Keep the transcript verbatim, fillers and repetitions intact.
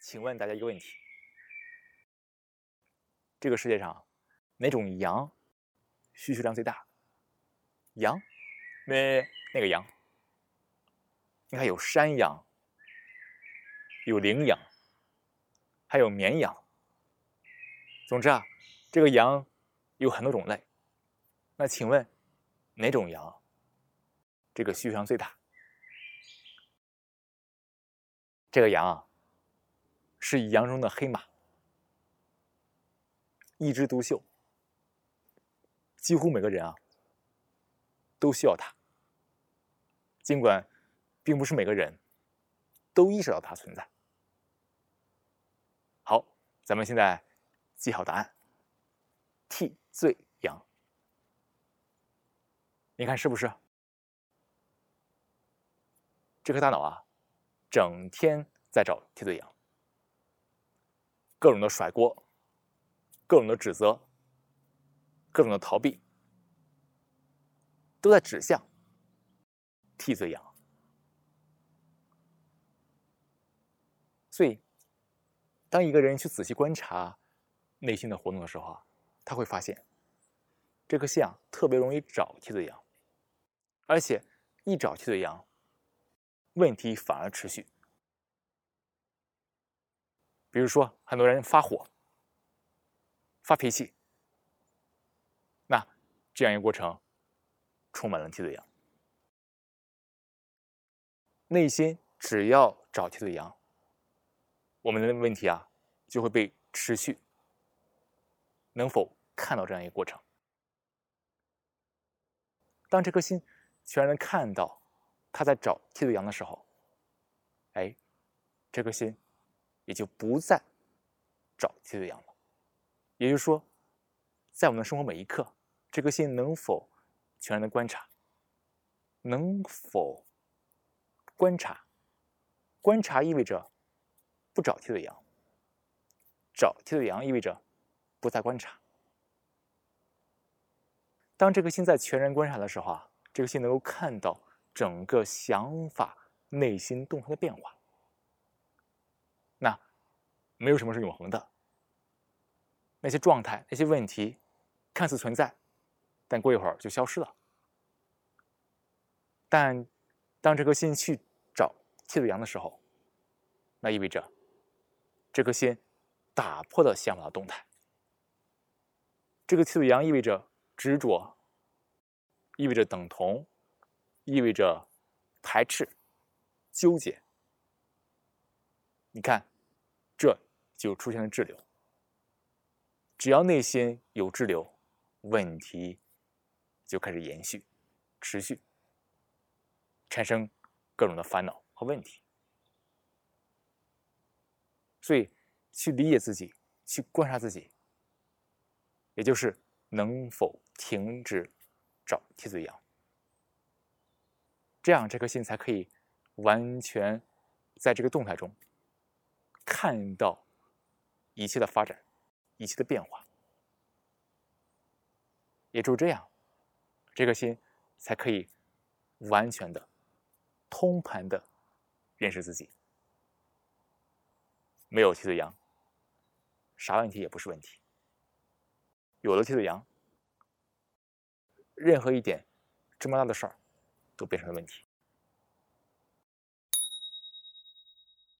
请问大家一个问题：这个世界上哪种羊需求量最大？羊？那那个羊？你看，有山羊，有羚羊，还有绵羊。总之啊，这个羊有很多种类。那请问哪种羊这个需求量最大？这个羊啊，是羊中的黑马，一枝独秀，几乎每个人啊都需要它。尽管并不是每个人都意识到它存在。好，咱们现在记好答案。替罪羊，你看是不是？这颗大脑啊，整天在找替罪羊，各种的甩锅，各种的指责，各种的逃避，都在指向替罪羊。所以，当一个人去仔细观察内心的活动的时候啊，他会发现，这颗心啊特别容易找替罪羊，而且一找替罪羊，问题反而持续。比如说，很多人发火、发脾气，那这样一个过程充满了替罪羊。内心只要找替罪羊，我们的问题啊就会被持续。能否看到这样一个过程？当这颗心全然看到他在找替罪羊的时候，哎，这颗心也就不再找替罪羊了。也就是说，在我们的生活每一刻，这颗心能否全然的观察？能否观察？观察意味着不找替罪羊，找替罪羊意味着不再观察。当这颗心在全然观察的时候啊，这颗心能够看到整个想法、内心动态的变化。那没有什么是永恒的，那些状态、那些问题看似存在，但过一会儿就消失了。但当这颗心去找替罪羊的时候，那意味着这颗心打破了想法的动态。这个替罪羊意味着执着，意味着等同，意味着排斥、纠结。你看，这就出现了滞留。只要内心有滞留，问题就开始延续、持续，产生各种的烦恼和问题。所以，去理解自己，去观察自己，也就是能否停止找替罪羊，这样这颗心才可以完全在这个动态中看到一切的发展，一切的变化。也只有这样，这颗心才可以完全的、通盘的认识自己。没有替罪羊，啥问题也不是问题；有了替罪羊，任何一点这么大的事儿都变成了问题。